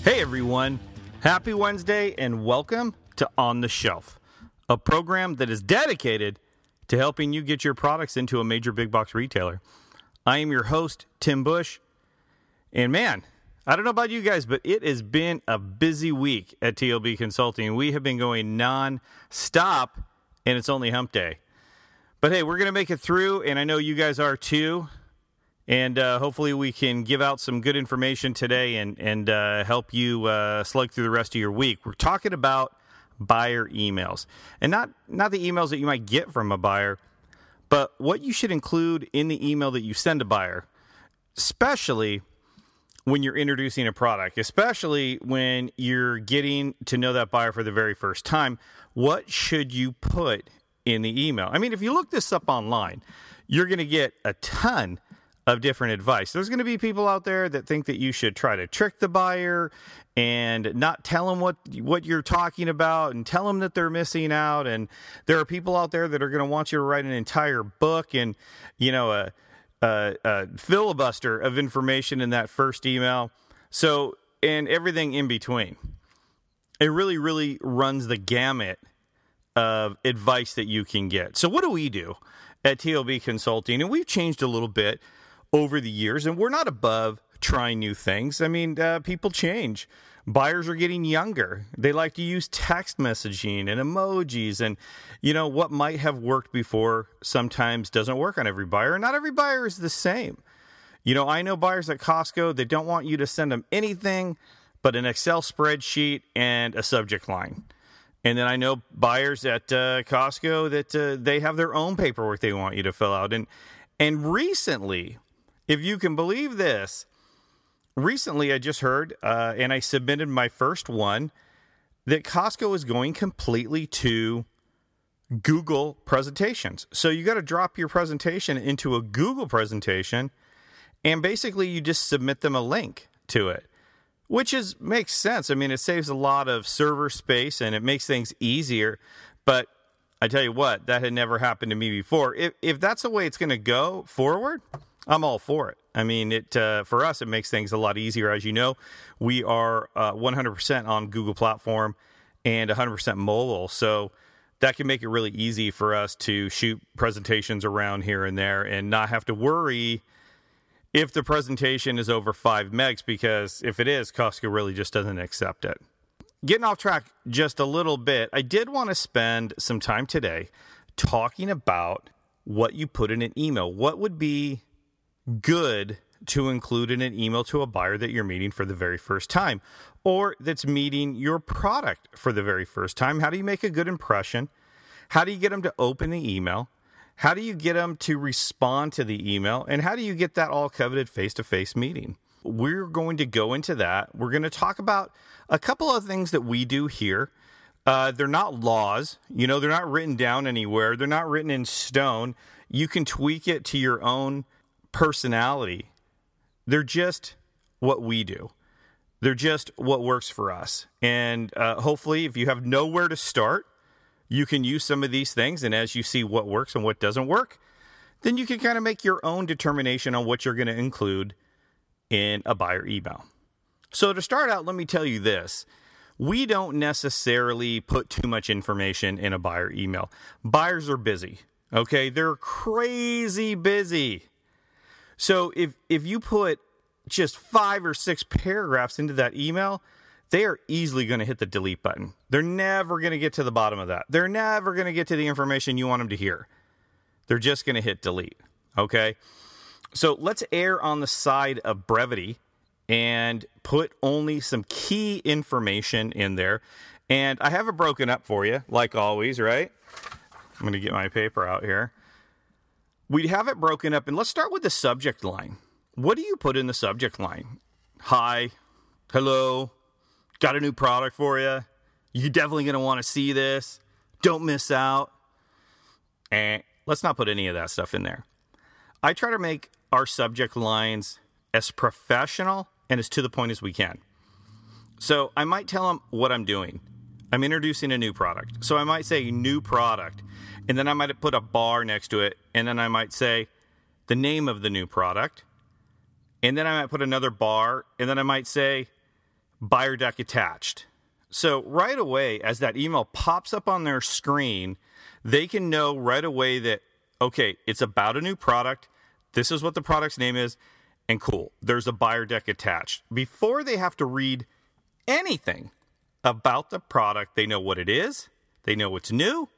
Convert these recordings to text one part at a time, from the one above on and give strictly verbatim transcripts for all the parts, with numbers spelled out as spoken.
Hey everyone, happy Wednesday and welcome to On the Shelf, a program that is dedicated to helping you get your products into a major big box retailer. I am your host, Tim Bush, and man, I don't know about you guys, but it has been a busy week at T L B Consulting. We have been going non-stop, and it's only hump day. But hey, we're going to make it through, and I know you guys are too. And uh, hopefully we can give out some good information today and, and uh, help you uh, slug through the rest of your week. We're talking about buyer emails. And not, not the emails that you might get from a buyer, but what you should include in the email that you send a buyer, especially when you're introducing a product, especially when you're getting to know that buyer for the very first time. What should you put in the email? I mean, if you look this up online, you're going to get a ton of different advice. There's going to be people out there that think that you should try to trick the buyer and not tell them what what you're talking about and tell them that they're missing out. And there are people out there that are going to want you to write an entire book and, you know, a, a, a filibuster of information in that first email. So, and everything in between. It really, really runs the gamut of advice that you can get. So what do we do at T L B Consulting? And we've changed a little bit over the years, and we're not above trying new things. I mean, uh, people change. Buyers are getting younger. They like to use text messaging and emojis, and, you know, what might have worked before sometimes doesn't work on every buyer. Not every buyer is the same. You know, I know buyers at Costco, they don't want you to send them anything but an Excel spreadsheet and a subject line. And then I know buyers at uh, Costco that uh, they have their own paperwork they want you to fill out. And and recently, if you can believe this, recently I just heard, uh, and I submitted my first one, that Costco is going completely to Google presentations. So you got to drop your presentation into a Google presentation, and basically you just submit them a link to it, which is makes sense. I mean, it saves a lot of server space, and it makes things easier. But I tell you what, that had never happened to me before. If if that's the way it's going to go forward, I'm all for it. I mean, it uh, for us, it makes things a lot easier. As you know, we are uh, one hundred percent on Google platform and one hundred percent mobile. So that can make it really easy for us to shoot presentations around here and there and not have to worry if the presentation is over five megs, because if it is, Costco really just doesn't accept it. Getting off track just a little bit, I did want to spend some time today talking about what you put in an email. What would be good to include in an email to a buyer that you're meeting for the very first time, or that's meeting your product for the very first time? How do you make a good impression? How do you get them to open the email? How do you get them to respond to the email? And how do you get that all coveted face-to-face meeting? We're going to go into that. We're going to talk about a couple of things that we do here. Uh, they're not laws. You know, they're not written down anywhere. They're not written in stone. You can tweak it to your own personality. They're just what we do. They're just what works for us. And uh, hopefully, if you have nowhere to start, you can use some of these things. And as you see what works and what doesn't work, then you can kind of make your own determination on what you're going to include in a buyer email. So to start out, let me tell you this. We don't necessarily put too much information in a buyer email. Buyers are busy, okay? They're crazy busy. So if if you put just five or six paragraphs into that email, they are easily going to hit the delete button. They're never going to get to the bottom of that. They're never going to get to the information you want them to hear. They're just going to hit delete, okay? So let's err on the side of brevity and put only some key information in there. And I have it broken up for you, like always, right? I'm going to get my paper out here. We'd have it broken up, and let's start with the subject line. What do you put in the subject line? Hi, hello, got a new product for you. You're definitely going to want to see this. Don't miss out. And let's not put any of that stuff in there. I try to make our subject lines as professional and as to the point as we can. So I might tell them what I'm doing. I'm introducing a new product. So I might say new product, and then I might put a bar next to it, and then I might say the name of the new product, and then I might put another bar, and then I might say buyer deck attached. So right away, as that email pops up on their screen, they can know right away that, okay, it's about a new product. This is what the product's name is. And cool, there's a buyer deck attached. Before they have to read anything about the product, they know what it is. They know it's new,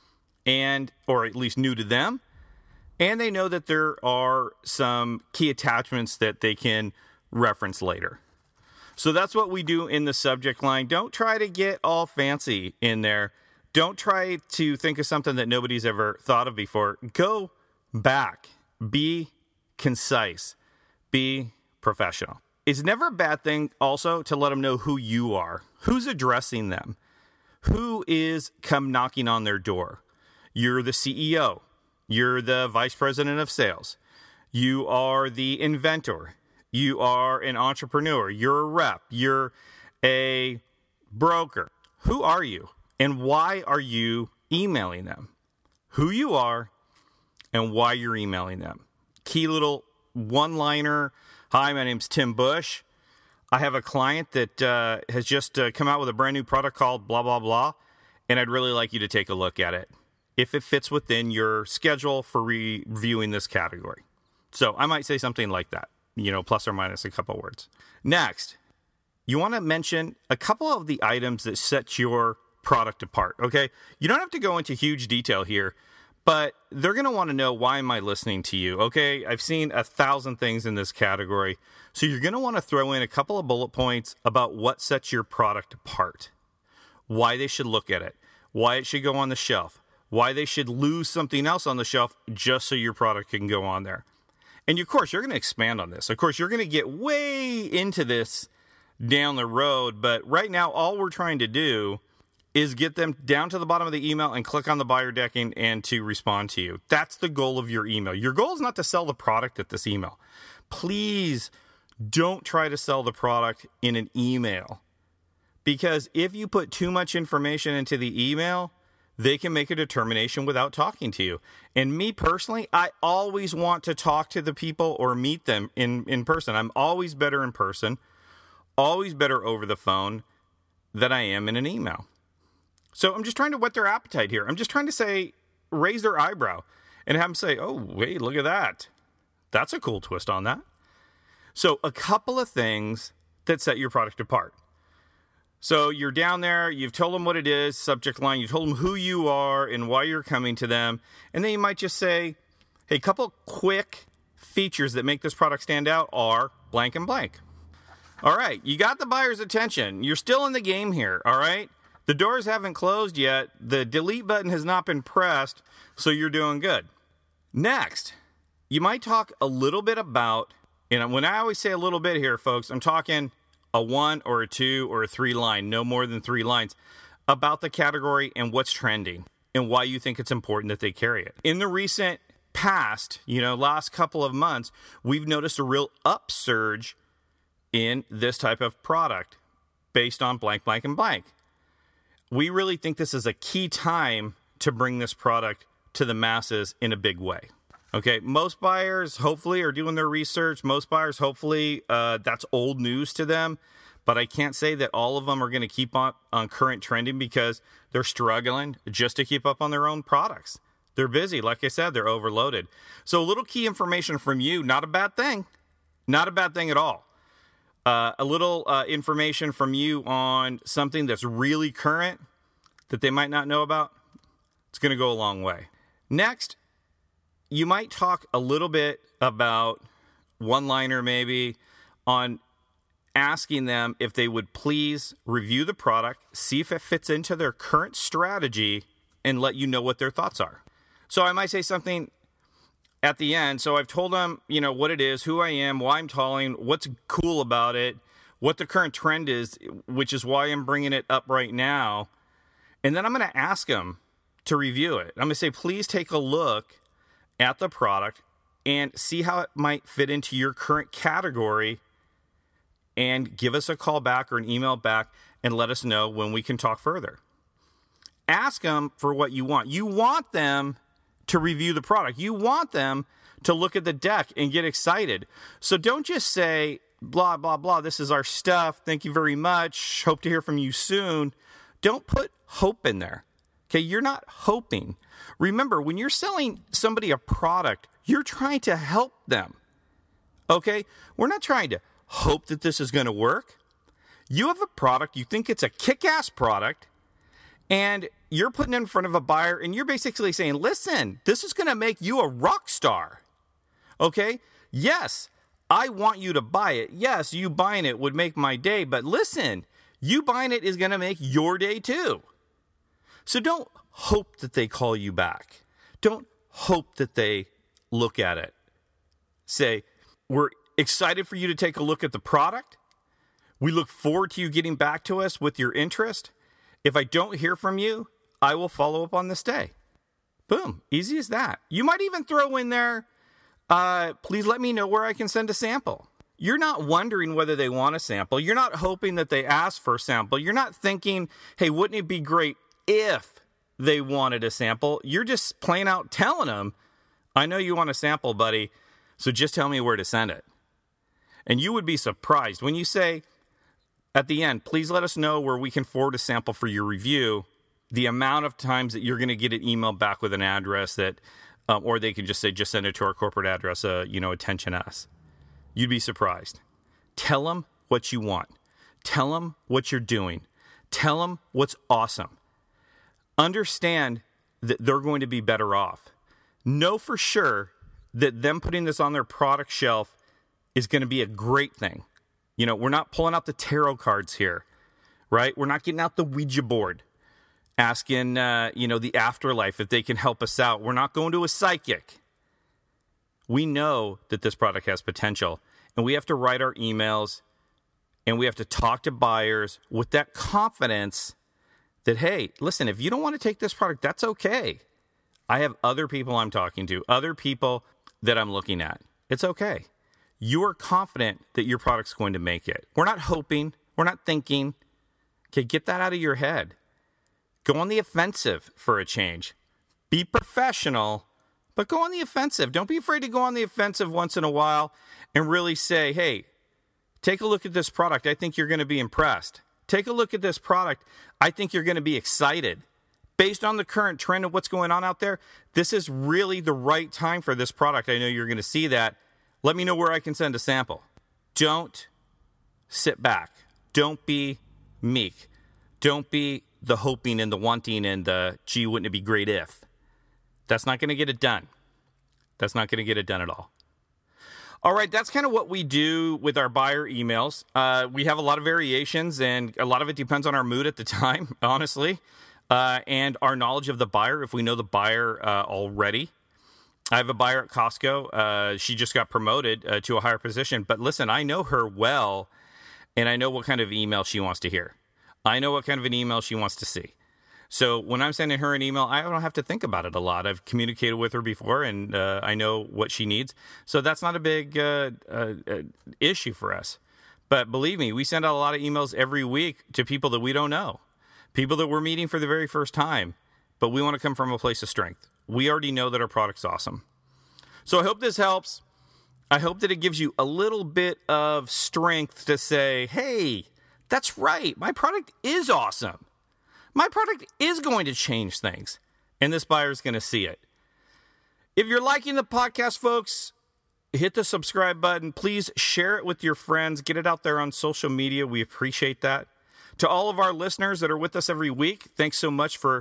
and or at least new to them. And they know that there are some key attachments that they can reference later. So that's what we do in the subject line. Don't try to get all fancy in there. Don't try to think of something that nobody's ever thought of before. Go back. Be concise. Be professional. It's never a bad thing also to let them know who you are. Who's addressing them? Who is come knocking on their door? You're the C E O. You're the vice president of sales. You are the inventor. You are an entrepreneur. You're a rep. You're a broker. Who are you? And why are you emailing them? Who you are and why you're emailing them. Key little one-liner. Hi, my name's Tim Bush. I have a client that uh, has just uh, come out with a brand new product called blah, blah, blah, and I'd really like you to take a look at it if it fits within your schedule for reviewing this category. So I might say something like that, you know, plus or minus a couple words. Next, you want to mention a couple of the items that set your product apart, okay? You don't have to go into huge detail here, but they're going to want to know, why am I listening to you? Okay, I've seen a thousand things in this category. So you're going to want to throw in a couple of bullet points about what sets your product apart, why they should look at it, why it should go on the shelf, why they should lose something else on the shelf just so your product can go on there. And of course, you're going to expand on this. Of course, you're going to get way into this down the road. But right now, all we're trying to do is get them down to the bottom of the email and click on the buyer decking and to respond to you. That's the goal of your email. Your goal is not to sell the product at this email. Please don't try to sell the product in an email, because if you put too much information into the email, they can make a determination without talking to you. And me personally, I always want to talk to the people or meet them in, in person. I'm always better in person, always better over the phone than I am in an email. So I'm just trying to whet their appetite here. I'm just trying to say, raise their eyebrow and have them say, oh, wait, look at that. That's a cool twist on that. So a couple of things that set your product apart. So you're down there, you've told them what it is, subject line, you told them who you are and why you're coming to them. And then you might just say, hey, a couple quick features that make this product stand out are blank and blank. All right, you got the buyer's attention. You're still in the game here, all right? The doors haven't closed yet. The delete button has not been pressed, so you're doing good. Next, you might talk a little bit about, and when I always say a little bit here, folks, I'm talking a one or a two or a three line, no more than three lines, about the category and what's trending and why you think it's important that they carry it. In the recent past, you know, last couple of months, we've noticed a real upsurge in this type of product based on blank, blank, and blank. We really think this is a key time to bring this product to the masses in a big way. Okay, most buyers hopefully are doing their research. Most buyers hopefully uh, that's old news to them. But I can't say that all of them are going to keep on, on current trending because they're struggling just to keep up on their own products. They're busy. Like I said, they're overloaded. So a little key information from you, not a bad thing. Not a bad thing at all. Uh, a little uh, information from you on something that's really current that they might not know about. It's going to go a long way. Next, you might talk a little bit about one-liner maybe on asking them if they would please review the product, see if it fits into their current strategy, and let you know what their thoughts are. So I might say something at the end. So I've told them, you know, what it is, who I am, why I'm calling, what's cool about it, what the current trend is, which is why I'm bringing it up right now. And then I'm going to ask them to review it. I'm going to say, please take a look at the product and see how it might fit into your current category, and give us a call back or an email back and let us know when we can talk further. Ask them for what you want. You want them to review the product. You want them to look at the deck and get excited. So don't just say, blah, blah, blah. This is our stuff. Thank you very much. Hope to hear from you soon. Don't put hope in there. Okay, you're not hoping. Remember, when you're selling somebody a product, you're trying to help them. Okay, we're not trying to hope that this is going to work. You have a product, you think it's a kick-ass product, and you're putting it in front of a buyer, and you're basically saying, listen, this is going to make you a rock star. Okay, yes, I want you to buy it. Yes, you buying it would make my day, but listen, you buying it is going to make your day too. So don't hope that they call you back. Don't hope that they look at it. Say, we're excited for you to take a look at the product. We look forward to you getting back to us with your interest. If I don't hear from you, I will follow up on this day. Boom. Easy as that. You might even throw in there, uh, please let me know where I can send a sample. You're not wondering whether they want a sample. You're not hoping that they ask for a sample. You're not thinking, hey, wouldn't it be great if they wanted a sample? You're just plain out telling them, I know you want a sample, buddy, so just tell me where to send it. And you would be surprised when you say at the end, please let us know where we can forward a sample for your review, the amount of times that you're going to get an email back with an address that, um, or they can just say, just send it to our corporate address, uh, you know, attention us. You'd be surprised. Tell them what you want. Tell them what you're doing. Tell them what's awesome. Understand that they're going to be better off. Know for sure that them putting this on their product shelf is going to be a great thing. You know, we're not pulling out the tarot cards here, right? We're not getting out the Ouija board, asking, uh, you know, the afterlife if they can help us out. We're not going to a psychic. We know that this product has potential, and we have to write our emails, and we have to talk to buyers with that confidence that, hey, listen, if you don't want to take this product, that's okay. I have other people I'm talking to, other people that I'm looking at. It's okay. You are confident that your product's going to make it. We're not hoping. We're not thinking. Okay, get that out of your head. Go on the offensive for a change. Be professional, but go on the offensive. Don't be afraid to go on the offensive once in a while and really say, hey, take a look at this product. I think you're going to be impressed. Take a look at this product. I think you're going to be excited. Based on the current trend of what's going on out there, this is really the right time for this product. I know you're going to see that. Let me know where I can send a sample. Don't sit back. Don't be meek. Don't be the hoping and the wanting and the, gee, wouldn't it be great if? That's not going to get it done. That's not going to get it done at all. All right, that's kind of what we do with our buyer emails. Uh, we have a lot of variations, and a lot of it depends on our mood at the time, honestly, uh, and our knowledge of the buyer, if we know the buyer uh, already. I have a buyer at Costco. Uh, she just got promoted uh, to a higher position. But listen, I know her well, and I know what kind of email she wants to hear. I know what kind of an email she wants to see. So when I'm sending her an email, I don't have to think about it a lot. I've communicated with her before, and uh, I know what she needs. So that's not a big uh, uh, uh, issue for us. But believe me, we send out a lot of emails every week to people that we don't know, people that we're meeting for the very first time. But we want to come from a place of strength. We already know that our product's awesome. So I hope this helps. I hope that it gives you a little bit of strength to say, hey, that's right. My product is awesome. My product is going to change things. And this buyer is going to see it. If you're liking the podcast, folks, hit the subscribe button. Please share it with your friends. Get it out there on social media. We appreciate that. To all of our listeners that are with us every week, thanks so much for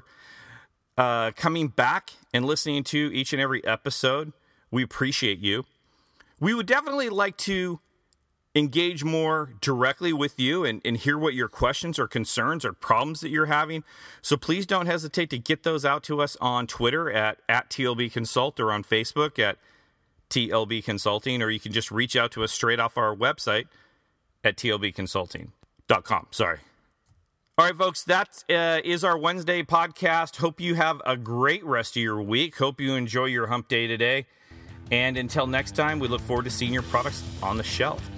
uh, coming back and listening to each and every episode. We appreciate you. We would definitely like to engage more directly with you and, and hear what your questions or concerns or problems that you're having. So please don't hesitate to get those out to us on Twitter at, at T L B Consult or on Facebook at T L B Consulting, or you can just reach out to us straight off our website at T L B consulting dot com. Sorry. All right, folks, that uh, is our Wednesday podcast. Hope you have a great rest of your week. Hope you enjoy your hump day today. And until next time, we look forward to seeing your products on the shelf.